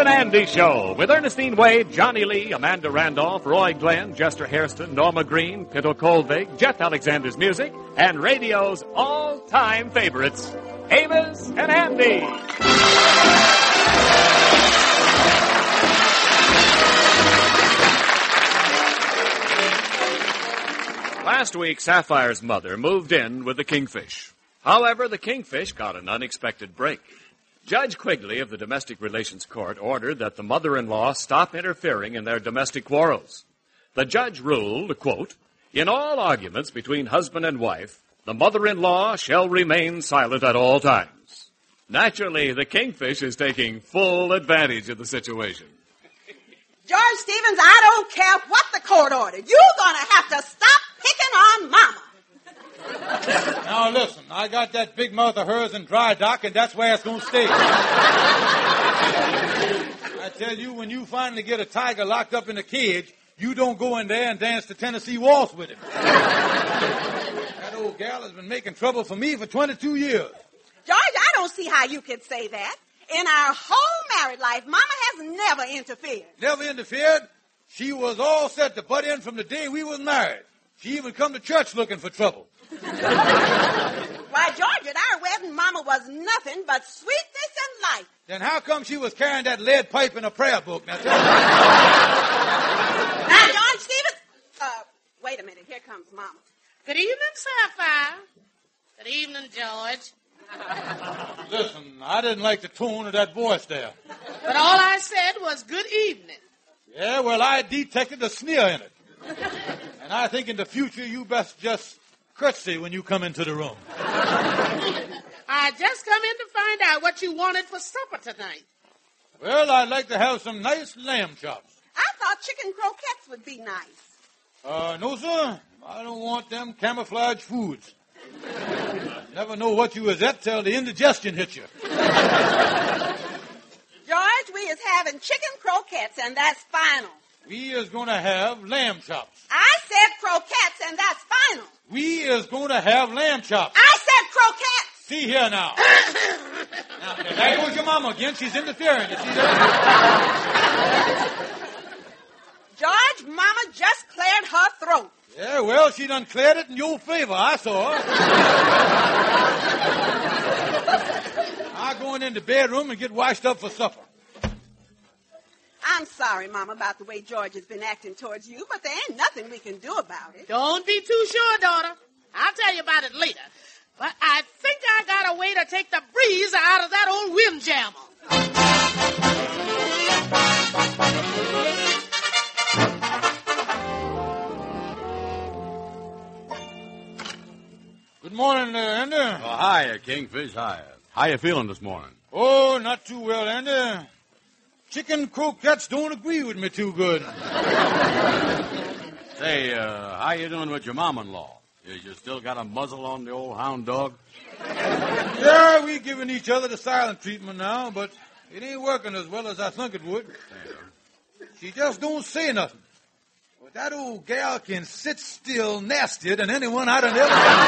and Andy Show with Ernestine Wade, Johnny Lee, Amanda Randolph, Roy Glenn, Jester Hairston, Norma Green, Pinto Colvig, Jeff Alexander's music, and radio's all-time favorites, Amos and Andy. Last week, Sapphire's mother moved in with the Kingfish. However, the Kingfish got an unexpected break. Judge Quigley of the Domestic Relations Court ordered that the mother-in-law stop interfering in their domestic quarrels. The judge ruled, quote, "In all arguments between husband and wife, the mother-in-law shall remain silent at all times." Naturally, the Kingfish is taking full advantage of the situation. George Stevens, I don't care what the court ordered. You're going to have to stop picking on Mama. Now, listen, I got that big mouth of hers in dry dock, and that's where it's going to stay. I tell you, when you finally get a tiger locked up in a cage, you don't go in there and dance the Tennessee waltz with him. That old gal has been making trouble for me for 22 years. George, I don't see how you could say that. In our whole married life, Mama has never interfered. Never interfered? She was all set to butt in from the day we was married. She even come to church looking for trouble. Why, George, at our wedding, Mama was nothing but sweetness and light. Then how come she was carrying that lead pipe in a prayer book? Now, tell me. Now, George Stevens, wait a minute. Here comes Mama. Good evening, Sapphire. Good evening, George. Listen, I didn't like the tone of that voice there. But all I said was good evening. Yeah, well, I detected a sneer in it. And I think in the future you best just curtsy when you come into the room. I just come in to find out what you wanted for supper tonight. Well, I'd like to have some nice lamb chops. I thought chicken croquettes would be nice. No, sir. I don't want them camouflage foods. Never know what you was at till the indigestion hit you. George, we is having chicken croquettes, and that's final. We is going to have lamb chops. I said croquettes, and that's final. We is going to have lamb chops. I said croquettes. See here now. Now, there goes your mama again. She's interfering. You see that? George, Mama just cleared her throat. Yeah, well, she done cleared it in your favor. I saw her. I'm going in the bedroom and get washed up for supper. I'm sorry, Mama, about the way George has been acting towards you, but there ain't nothing we can do about it. Don't be too sure, daughter. I'll tell you about it later. But I think I got a way to take the breeze out of that old windjammer. Good morning, Andy. Oh, hiya, Kingfish. Hiya. How you feeling this morning? Oh, not too well, Andy. Chicken croquettes don't agree with me too good. Say, how you doing with your mom-in-law? You still got a muzzle on the old hound dog? Yeah, we giving each other the silent treatment now, but it ain't working as well as I think it would. She just don't say nothing. But that old gal can sit still nastier than anyone I'd have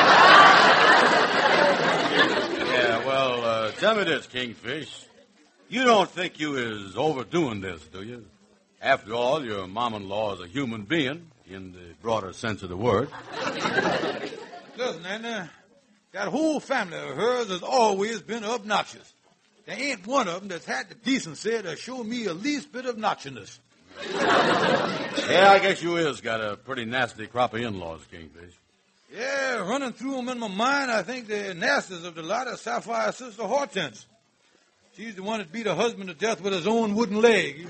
ever seen. Yeah, well, tell me this, Kingfish. You don't think you is overdoing this, do you? After all, your mom-in-law is a human being, in the broader sense of the word. Listen, Andy, that whole family of hers has always been obnoxious. There ain't one of them that's had the decency to show me a least bit of obnoxiousness. Yeah, I guess you is got a pretty nasty crop of in-laws, Kingfish. Yeah, running through them in my mind, I think the nastiest of the lot is Sapphire's sister Hortense. She's the one that beat her husband to death with his own wooden leg.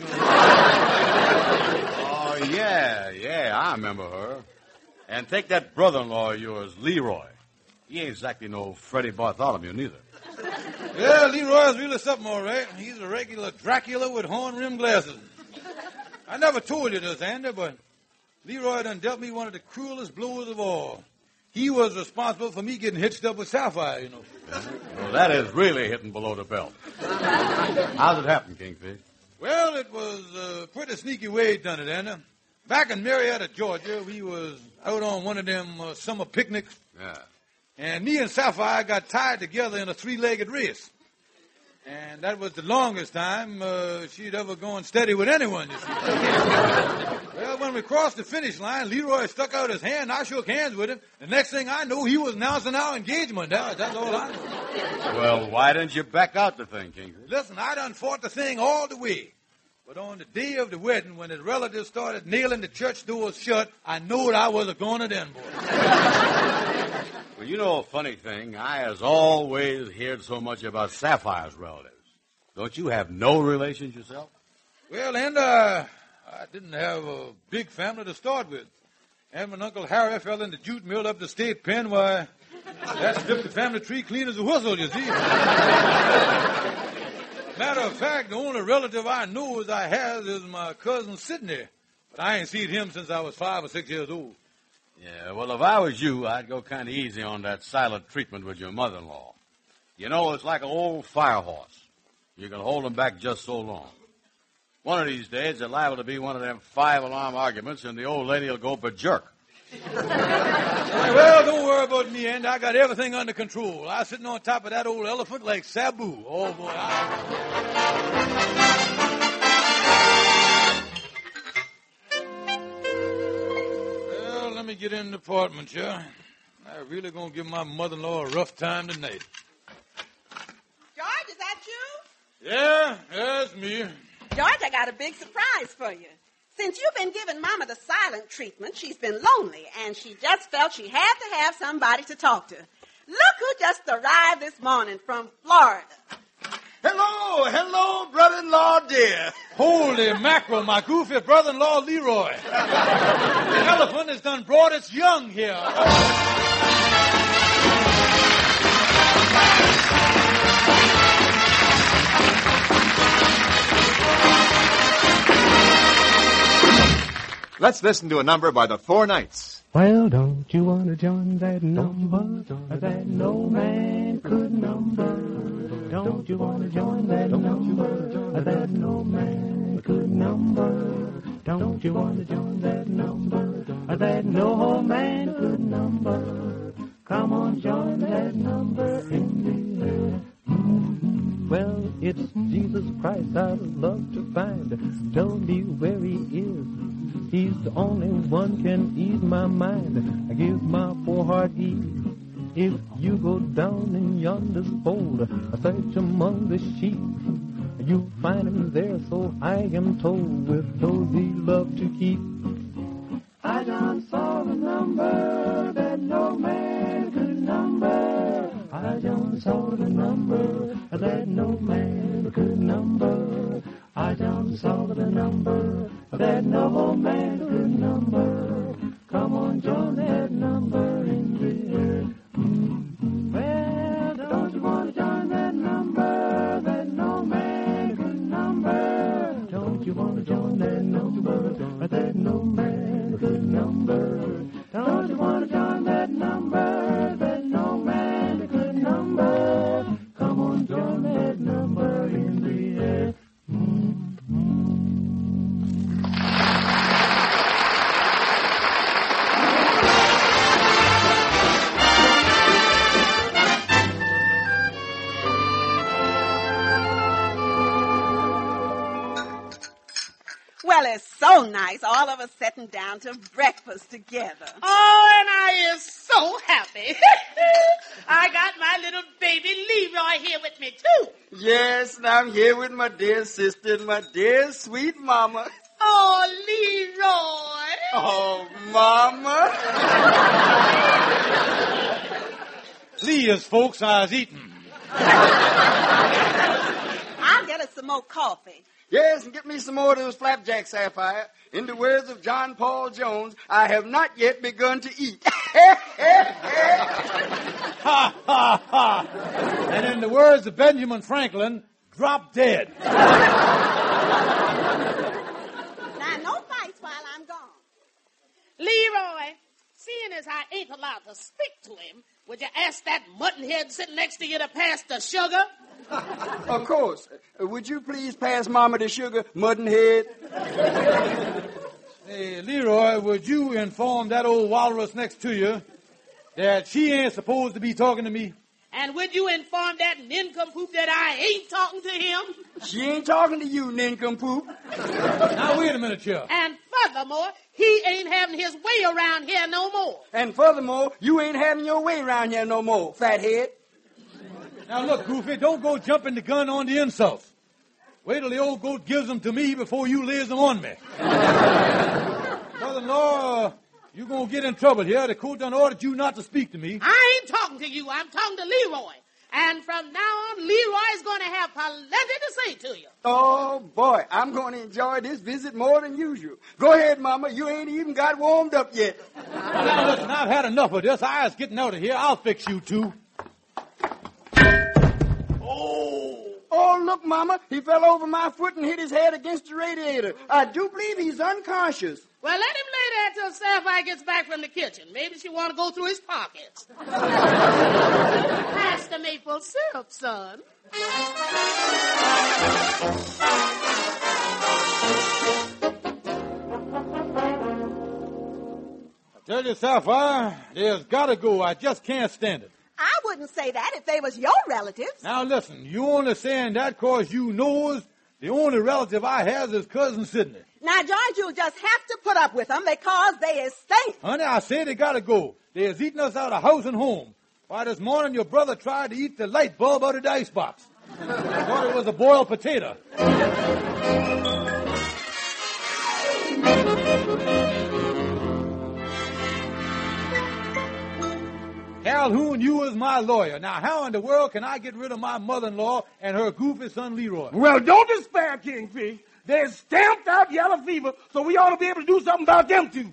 Oh, yeah, I remember her. And take that brother-in-law of yours, Leroy. He ain't exactly no Freddie Bartholomew, neither. Yeah, Leroy's really something, all right. He's a regular Dracula with horn-rimmed glasses. I never told you this, Andy, but Leroy done dealt me one of the cruelest blows of all. He was responsible for me getting hitched up with Sapphire, you know. Well, that is really hitting below the belt. How's it happen, Kingfish? Well, it was a pretty sneaky way he done it, Andy. Back in Marietta, Georgia, we was out on one of them summer picnics. Yeah. And me and Sapphire got tied together in a three-legged race. And that was the longest time she'd ever gone steady with anyone, you see. Well, when we crossed the finish line, Leroy stuck out his hand, I shook hands with him. The next thing I knew, he was announcing our engagement. That's all I know. Well, why didn't you back out the thing, Kingfish? Listen, I done fought the thing all the way. But on the day of the wedding, when his relatives started nailing the church doors shut, I knew I was a goner then, boy. Well, you know a funny thing. I has always heard so much about Sapphire's relatives. Don't you have no relations yourself? Well, and I didn't have a big family to start with. And when Uncle Harry fell in the jute mill up the state pen, why, that stripped the family tree clean as a whistle, you see. Matter of fact, the only relative I know as I have is my cousin Sidney. But I ain't seen him since I was 5 or 6 years old. Yeah, well, if I was you, I'd go kind of easy on that silent treatment with your mother-in-law. You know, it's like an old fire horse. You can hold them back just so long. One of these days, they're liable to be one of them 5-alarm arguments, and the old lady will go berserk. Well, don't worry about me, and I got everything under control. I'm sitting on top of that old elephant like Sabu. Oh, boy. Well, let me get in the apartment, yeah. I'm really going to give my mother-in-law a rough time tonight. George, is that you? Yeah, that's me. George, I got a big surprise for you. Since you've been giving Mama the silent treatment, she's been lonely, and she just felt she had to have somebody to talk to. Look who just arrived this morning from Florida. Hello, brother-in-law dear. Holy mackerel, my goofy brother-in-law Leroy. The elephant has done brought its young here. Let's listen to a number by the Four Knights. Well, don't you want to join that number that no man could number? Don't you want to join that number that no man could number? Don't you want to join that number that no man could number? Come on, join that number in the air. Well, it's Jesus Christ I'd love to find. Tell me where he is. He's the only one can ease my mind. I give my poor heart ease. If you go down in yonder's fold, I search among the sheep, you'll find him there, so I am told, with those he loved to keep. I done saw the number that no man could number. I done saw the number that no man could number. I done saw the number that no man could number. Come on, join that number in the air. Well, don't you want to join that number that no man could number? Don't you want to join that number that no man could number? Don't you want to join that number that no man could number? Come on, join that number in the air. Well, it's so nice, all of us sitting down to breakfast together. Oh, and I is so happy. I got my little baby Leroy here with me, too. Yes, and I'm here with my dear sister and my dear sweet mama. Oh, Leroy. Oh, mama. Leah's folks I was eating. I'll get us some more coffee. Yes, and get me some more of those flapjacks, Sapphire. In the words of John Paul Jones, I have not yet begun to eat. Ha, ha, ha. And in the words of Benjamin Franklin, drop dead. Now, no fights while I'm gone. Leroy, seeing as I ain't allowed to speak to him, would you ask that muttonhead sitting next to you to pass the sugar? Of course. Would you please pass Mama the sugar, muttonhead? Hey, Leroy, would you inform that old walrus next to you that she ain't supposed to be talking to me? And would you inform that nincompoop that I ain't talking to him? She ain't talking to you, nincompoop. Now, wait a minute, Sheriff. And furthermore, he ain't having his way around here no more. And furthermore, you ain't having your way around here no more, fathead. Now, look, Goofy, don't go jumping the gun on the insults. Wait till the old goat gives them to me before you lays them on me. Brother-in-law, you're going to get in trouble here. The court done ordered you not to speak to me. I ain't talking to you. I'm talking to Leroy. And from now on, Leroy's going to have plenty to say to you. Oh, boy, I'm going to enjoy this visit more than usual. Go ahead, Mama. You ain't even got warmed up yet. Now, listen, I've had enough of this. I was getting out of here. I'll fix you, too. Oh, look, Mama. He fell over my foot and hit his head against the radiator. I do believe he's unconscious. Well, let him lay there till Sapphire gets back from the kitchen. Maybe she want to go through his pockets. Pass the maple syrup, son. I tell you, Sapphire, there's got to go. I just can't stand it. I wouldn't say that if they was your relatives. Now, listen, you only saying that because you knows the only relative I has is Cousin Sidney. Now, George, you'll just have to put up with them because they is stink. Honey, I say they got to go. They is eating us out of house and home. Why, this morning your brother tried to eat the light bulb out of the icebox. I thought it was a boiled potato. Calhoun, you is my lawyer. Now, how in the world can I get rid of my mother-in-law and her goofy son, Leroy? Well, don't despair, Kingfish. They're stamped out yellow fever, so we ought to be able to do something about them, too.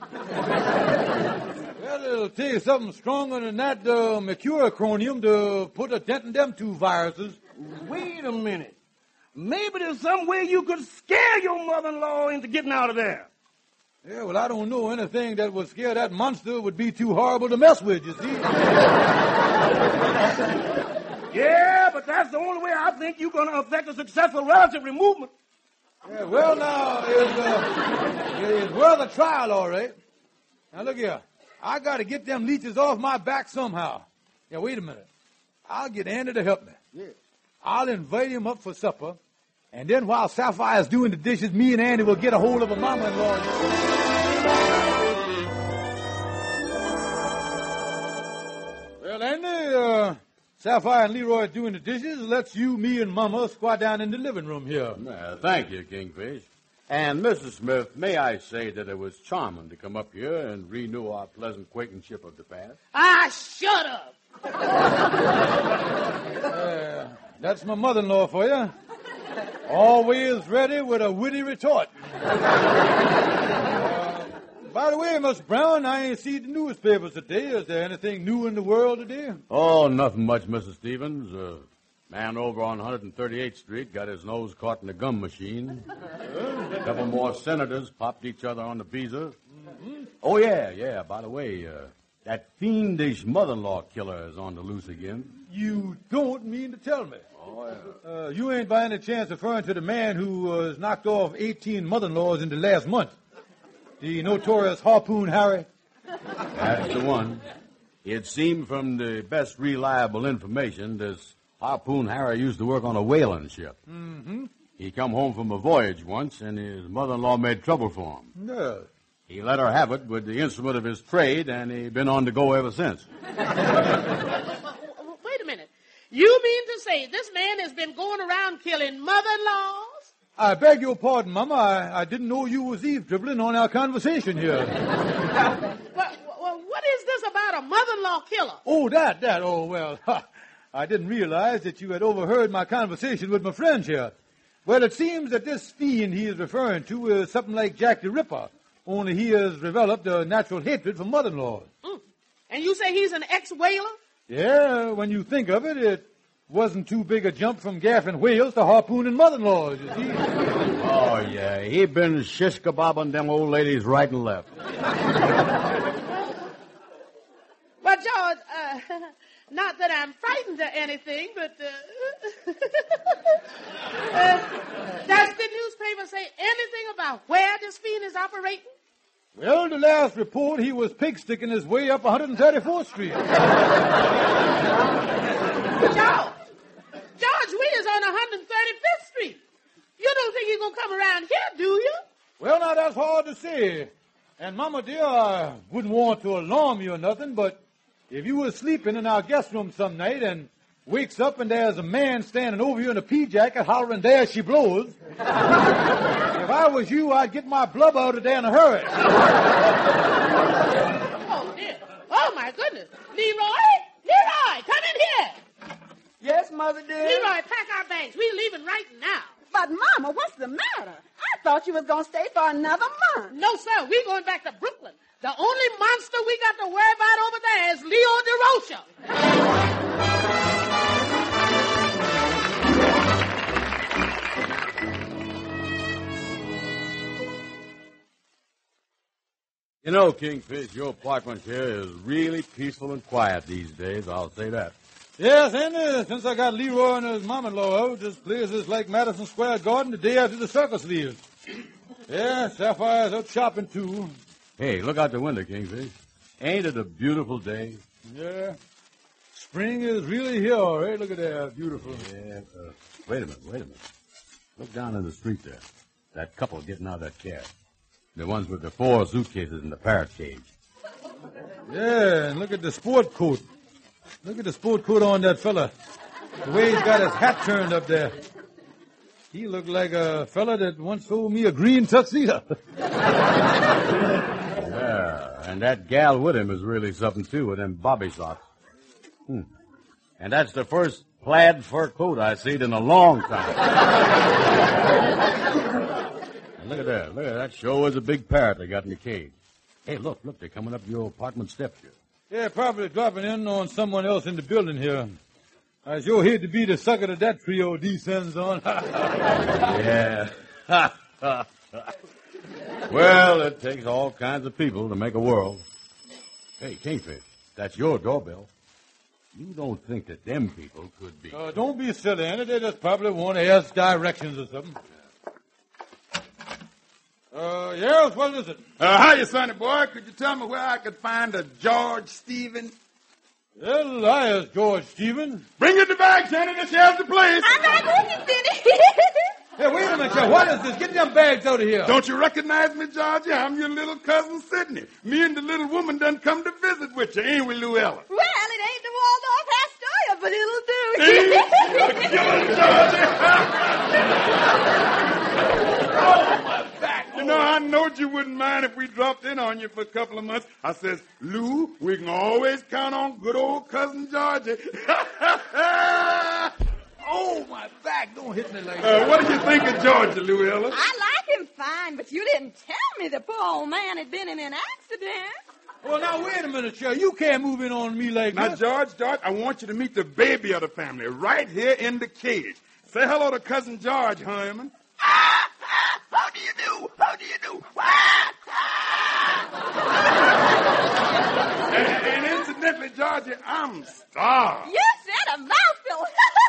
Well, it'll take something stronger than that mercurochronium to put a dent in them two viruses. Wait a minute. Maybe there's some way you could scare your mother-in-law into getting out of there. Yeah, well, I don't know. Anything that would scare that monster would be too horrible to mess with, you see. Yeah, but that's the only way I think you're going to affect a successful relative removal. Yeah, well, now, it's worth a trial, all right. Now, look here. I got to get them leeches off my back somehow. Yeah, wait a minute. I'll get Andy to help me. Yeah. I'll invite him up for supper. And then while Sapphire's doing the dishes, me and Andy will get a hold of a mama-in-law. Well, Andy, Sapphire and Leroy doing the dishes. Let's you, me, and Mama squat down in the living room here. Thank you, Kingfish. And, Mrs. Smith, may I say that it was charming to come up here and renew our pleasant acquaintanceship of the past? Ah, shut up! That's my mother-in-law for you. Always ready with a witty retort. By the way, Miss Brown, I ain't seen the newspapers today. Is there anything new in the world today? Oh, nothing much, Mrs. Stevens. Man over on 138th Street got his nose caught in a gum machine. A couple more senators popped each other on the visa. Mm-hmm. Oh, yeah. By the way, that fiendish mother-in-law killer is on the loose again. You don't mean to tell me. Oh, yeah. You ain't by any chance referring to the man who has knocked off 18 mother-in-laws in the last month. The notorious Harpoon Harry? That's the one. It seemed from the best reliable information this Harpoon Harry used to work on a whaling ship. Mm-hmm. He come home from a voyage once, and his mother-in-law made trouble for him. Yeah. He let her have it with the instrument of his trade, and he been on the go ever since. Wait a minute. You mean to say this man has been going around killing mother-in-laws? I beg your pardon, Mama. I didn't know you was eavesdropping on our conversation here. Well, what is this about a mother-in-law killer? Oh, that. Oh, well, I didn't realize that you had overheard my conversation with my friend here. Well, it seems that this fiend he is referring to is something like Jack the Ripper, only he has developed a natural hatred for mother-in-laws. Mm. And you say he's an ex-whaler? Yeah, when you think of it, it wasn't too big a jump from gaffing whales to harpooning mother-in-laws, you see. Oh, yeah, he been shish-kebabbing them old ladies right and left. Well, George, not that I'm frightened or anything, but does the newspaper say anything about where this fiend is operating? Well, the last report, he was pig-sticking his way up 134th Street. George, we is on 135th Street. You don't think he's going to come around here, do you? Well, now, that's hard to say. And, Mama dear, I wouldn't want to alarm you or nothing, but if you were sleeping in our guest room some night and wakes up and there's a man standing over you in a pea jacket hollering, "There she blows," if I was you, I'd get my blub out of there in a hurry. Oh, dear. Oh, my goodness. Leroy, come in here. Yes, Mother dear? Leroy, pack our bags. We're leaving right now. But, Mama, what's the matter? I thought you was going to stay for another month. No, sir. We're going back to Brooklyn. The only monster we got to worry about over there is Leo DeRocha. You know, Kingfish, your apartment here is really peaceful and quiet these days, I'll say that. Yes, and since I got Leroy and his mom-in-law out, this place is like Madison Square Garden the day after the circus leaves. Yeah, Sapphire's out shopping, too. Hey, look out the window, Kingfish. Ain't it a beautiful day? Yeah. Spring is really here, all right. Look at that. Beautiful. Yeah. Wait a minute. Look down in the street there. That couple getting out of that cab. The ones with the 4 suitcases in the parrot cage. Yeah, and look at the sport coat. Look at the sport coat on that fella. The way he's got his hat turned up there. He looked like a fella that once sold me a green tuxedo. Yeah, and that gal with him is really something, too, with them bobby socks. And that's the first plaid fur coat I've seen in a long time. And look at that. That sure is a big parrot they got in the cage. Hey, look, they're coming up your apartment steps here. Yeah, probably dropping in on someone else in the building here. I sure hate to be the sucker that that trio descends on. Yeah. Well, it takes all kinds of people to make a world. Hey, Kingfish, that's your doorbell. You don't think that them people could be... Don't be silly, Andy. They just probably want to ask directions or something. Yes, what is it? Hiya, sonny boy. Could you tell me where I could find a George Stevens? Well, hiya, George Stevens. Bring in the bag, Sonny. This here's the place. I'm not looking, Benny. Hey, wait a minute, Joe. What is this? Get them bags out of here. Don't you recognize me, Georgie? I'm your little cousin, Sidney. Me and the little woman done come to visit with you, ain't we, Luella? Well, it ain't the Waldorf Astoria, but it'll do. Oh, my back. You know, I knowed you wouldn't mind if we dropped in on you for a couple of months. I says, Lou, we can always count on good old cousin Georgie. Oh, my back. Don't hit me like that. What do you think of Georgia, Luella? I like him fine, but you didn't tell me the poor old man had been in an accident. Well, now, wait a minute, Shell. You can't move in on me like now, this. George, I want you to meet the baby of the family right here in the cage. Say hello to Cousin George, Herman. How do you do? How do you do? And incidentally, Georgie, I'm starved. You said a mouthful.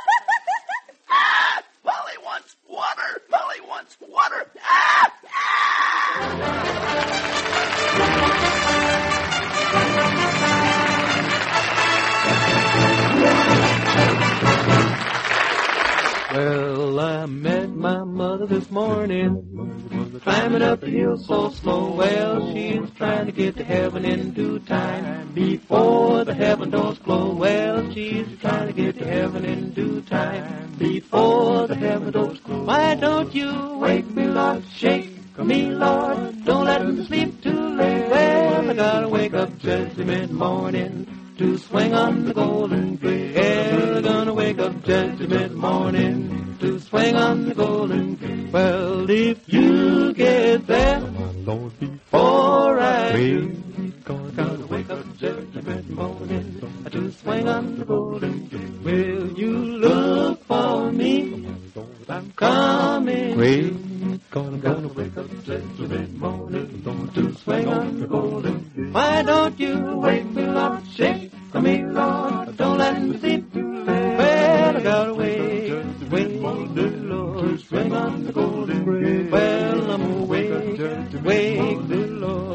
Polly wants water. Polly wants water. Well, I met my mother this morning, climbing up the hill so slow. Well, she's trying to get to heaven in due time, before the heaven doors close. Well, she's trying to get to heaven in due time, before the heaven doors close. Why don't you wake me, Lord, shake me, Lord, don't let me sleep too late. Well, I gotta wake up Judgment morning to swing on the golden gate. Well, I'm gonna wake up Judgment morning to swing on the golden gate. Well, if you get there before I do, gotta wake up Judgment morning to swing on the golden gate. Will you look for me? I'm coming. I'm gonna wake up Judgment morning to swing on the golden gate. Why don't you wake me, Lord, shake me, Lord, don't let me sleep too late. Well, I gotta wake the Lord, swing on the golden gate. Well, I'm gonna wake the Lord,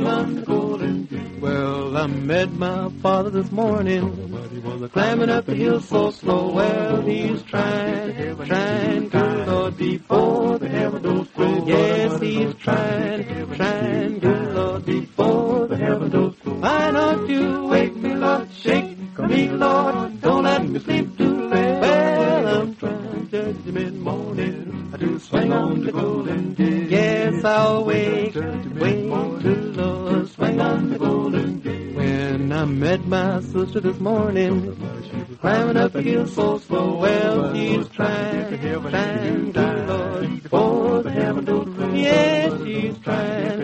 swing on the golden gate. Well, I met my father this morning, but he was climbing up the hill so slow. Well, he's trying, good Lord, before the heaven goes through. Yes, he's trying, good Lord, before the heaven goes through. Why don't you wake me, Lord, shake me, Lord, don't let me sleep too late. Well, I'm trying, judgment morning, to swing on the golden gate. Yes, I'll wake, good Lord, swing on the golden gate. When I met my sister this morning, climbing up the hill so slow. Well, she's trying, good Lord, before the heaven goes through. Yes, she's trying,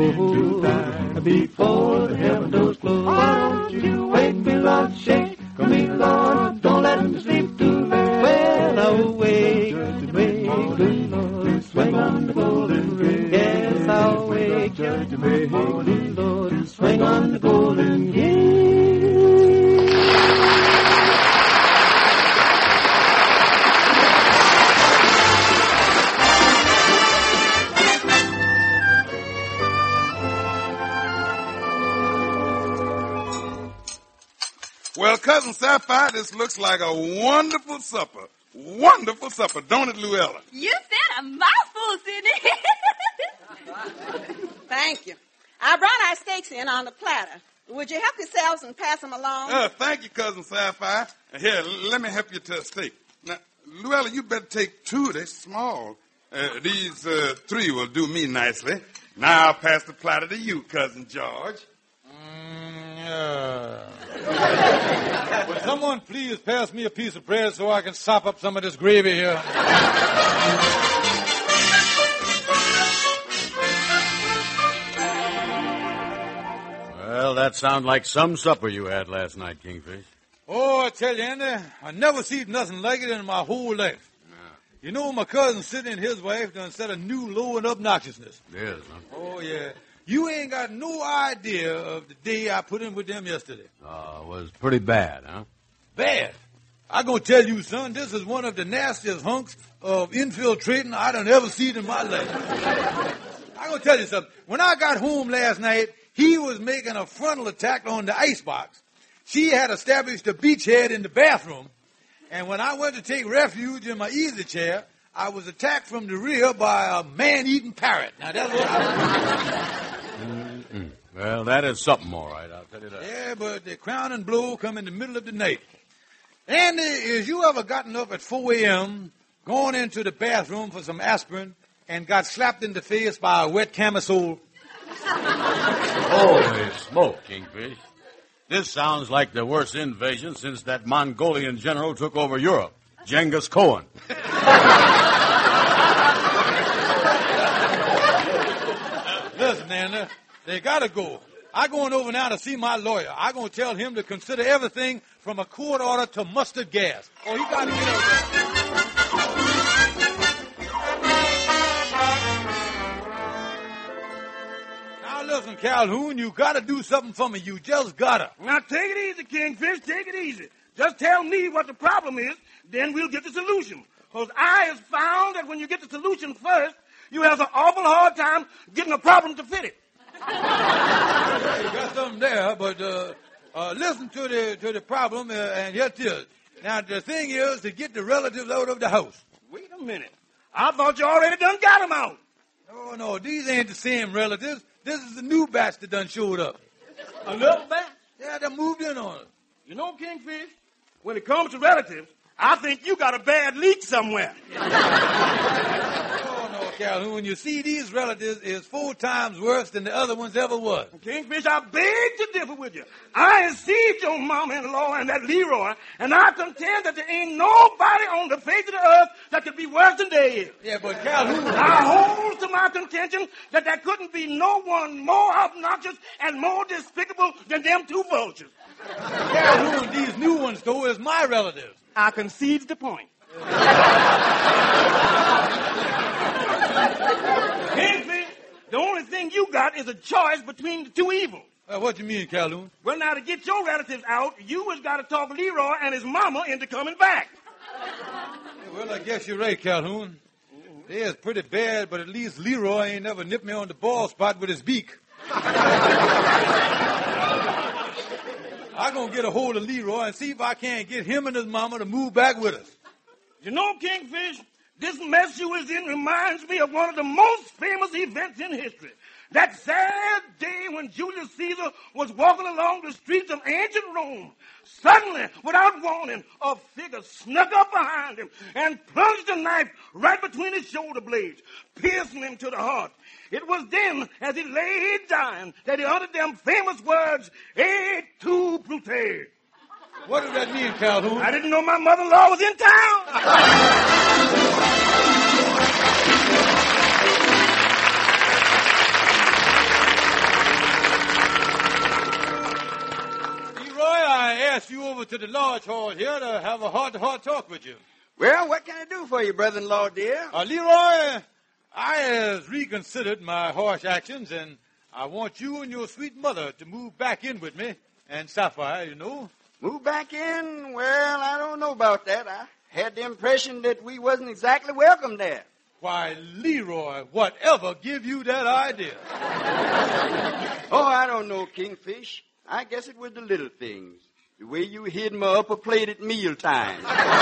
before the heaven goes close. Why don't you wake me, Lord, shake me, Lord, don't let me sleep too late. Well, I'll wake, good Lord, swing on the golden gate. Yes, I'll wake, good Lord, swing on the golden gate. Well, Cousin Sapphire, this looks like a wonderful supper. Wonderful supper, don't it, Luella? You said a mouthful, Sidney. Thank you. I brought our steaks in on the platter. Would you help yourselves and pass them along? Thank you, Cousin Sapphire. Here, let me help you to a steak. Now, Luella, you better take two. They're small. These three will do me nicely. Now I'll pass the platter to you, Cousin George. Would someone please pass me a piece of bread so I can sop up some of this gravy here? Well, that sounds like some supper you had last night, Kingfish. Oh, I tell you, Andy, I never seen nothing like it in my whole life. You know, my cousin Sidney and his wife done set a new low in obnoxiousness. Yes, huh? Oh, yeah. You ain't got no idea of the day I put in with them yesterday. It was pretty bad, huh? Bad. I gonna tell you, son, this is one of the nastiest hunks of infiltrating I done ever seen in my life. I gonna tell you something. When I got home last night, he was making a frontal attack on the icebox. She had established a beachhead in the bathroom. And when I went to take refuge in my easy chair, I was attacked from the rear by a man-eating parrot. Now, that's what I Well, that is something, all right, I'll tell you that. Yeah, but the crowning blow come in the middle of the night. Andy, has you ever gotten up at 4 a.m., gone into the bathroom for some aspirin, and got slapped in the face by a wet camisole? Holy smoke, Kingfish. This sounds like the worst invasion since that Mongolian general took over Europe, Genghis Khan. Listen, Andy, they gotta go. I'm going over now to see my lawyer. I'm going to tell him to consider everything from a court order to mustard gas. Oh, he got to get over there. Now, listen, Calhoun, you got to do something for me. You just got to. Now, take it easy, Kingfish. Take it easy. Just tell me what the problem is, then we'll get the solution. Because I have found that when you get the solution first, you have an awful hard time getting a problem to fit it. Yeah, you got something there, but listen to the problem, and here it is. Now, the thing is to get the relatives out of the house. Wait a minute. I thought you already done got them out. No, these ain't the same relatives. This is the new batch that done showed up. Another batch? Yeah, they moved in on us. You know, Kingfish, when it comes to relatives, I think you got a bad leak somewhere. Oh, no, Calhoun. You see, these relatives is 4 times worse than the other ones ever was. Kingfish, I beg to differ with you. I received your mama-in-law and that Leroy, and I contend that there ain't nobody on the face of the earth that could be worse than they is. Yeah, but Calhoun... I hold to my contention that there couldn't be no one more obnoxious and more despicable than them 2 vultures. Calhoun, these new ones, though, is my relatives. I concede the point. Kingfish, the only thing you got is a choice between the 2 evils. What do you mean, Calhoun? Well, now, to get your relatives out, you has got to talk Leroy and his mama into coming back. Well, I guess you're right, Calhoun. They is pretty bad, but at least Leroy ain't never nipped me on the bald spot with his beak. I'm going to get a hold of Leroy and see if I can't get him and his mama to move back with us. You know, Kingfish, this mess you was in reminds me of one of the most famous events in history. That sad day when Julius Caesar was walking along the streets of ancient Rome. Suddenly, without warning, a figure snuck up behind him and plunged a knife right between his shoulder blades, piercing him to the heart. It was then, as he lay dying, that he uttered them famous words, "Et tu, Brute." What does that mean, Calhoun? I didn't know my mother-in-law was in town. I asked you over to the lodge hall here to have a heart-to-heart talk with you. Well, what can I do for you, brother-in-law, dear? Leroy, I has reconsidered my harsh actions, and I want you and your sweet mother to move back in with me and Sapphire, you know. Move back in? Well, I don't know about that. I had the impression that we wasn't exactly welcome there. Why, Leroy, whatever give you that idea? Oh, I don't know, Kingfish. I guess it was the little things. The way you hid my upper plate at mealtime.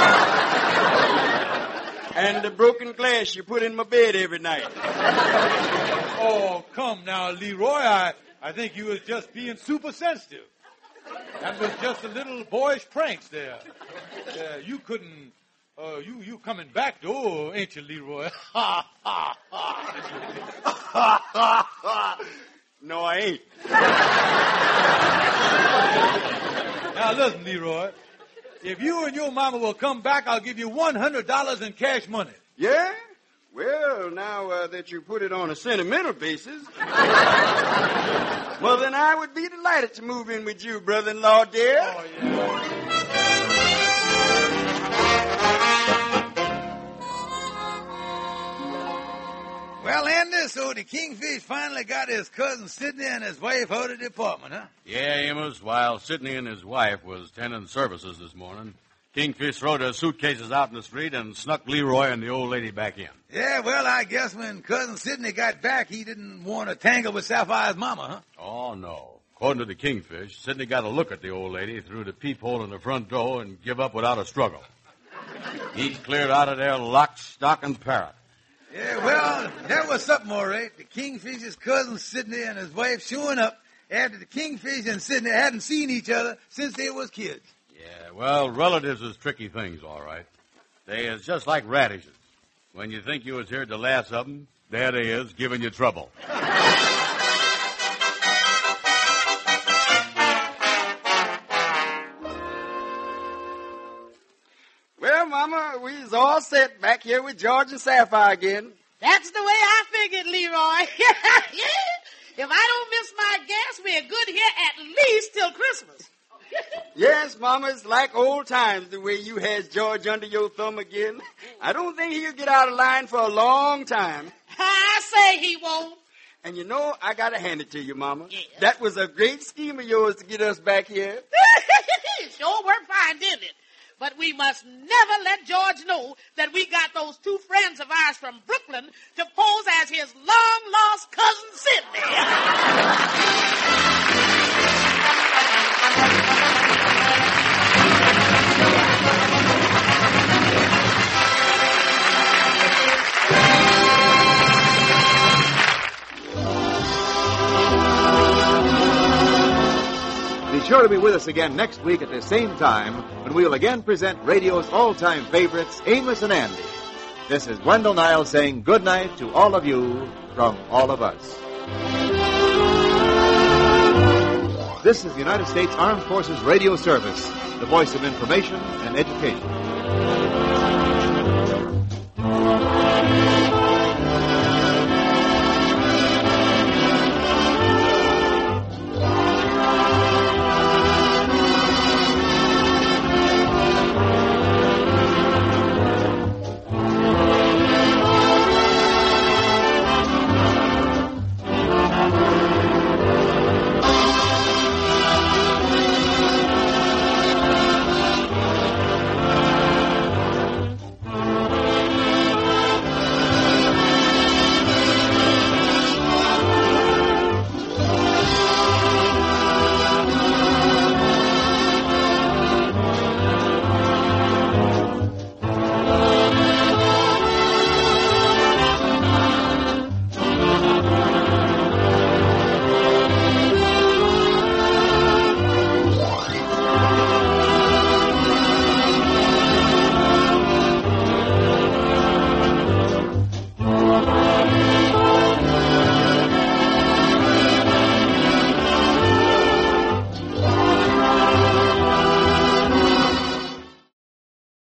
And the broken glass you put in my bed every night. Oh, come now, Leroy. I think you was just being super sensitive. That was just a little boyish pranks there. You couldn't... you coming back, though, ain't you, Leroy? Ha, ha, ha. No, I ain't. Now, listen, Leroy. If you and your mama will come back, I'll give you $100 in cash money. Yeah? Well, now that you put it on a sentimental basis. Well, then I would be delighted to move in with you, brother-in-law, dear. Oh, yeah. Well, Andy, so the Kingfish finally got his cousin Sidney and his wife out of the apartment, huh? Yeah, Amos, while Sidney and his wife was tending services this morning, Kingfish threw their suitcases out in the street and snuck Leroy and the old lady back in. Yeah, well, I guess when cousin Sidney got back, he didn't want to tangle with Sapphire's mama, huh? Oh, no. According to the Kingfish, Sidney got a look at the old lady through the peephole in the front door and give up without a struggle. He's cleared out of there lock, stock, and parrot. Yeah, well, that was something, all right. The Kingfish's cousin Sidney and his wife showing up after the Kingfish and Sidney hadn't seen each other since they was kids. Yeah, well, relatives is tricky things, all right. They is just like radishes. When you think you was here to last of them, there they is, giving you trouble. Well, Mama, we's all set back here with George and Sapphire again. That's the way I figured, Leroy. If I don't miss my gas, we're good here at least till Christmas. Yes, Mama, it's like old times the way you has George under your thumb again. I don't think he'll get out of line for a long time. I say he won't. And you know, I gotta hand it to you, Mama. Yes. That was a great scheme of yours to get us back here. Sure worked fine, didn't it? But we must never let George know that we got those two friends of ours from Brooklyn to pose as his long-lost cousin Sidney. Be sure to be with us again next week at the same time when we will again present radio's all-time favorites, Amos and Andy. This is Wendell Niles saying good night to all of you from all of us. This is the United States Armed Forces Radio Service, the voice of information and education.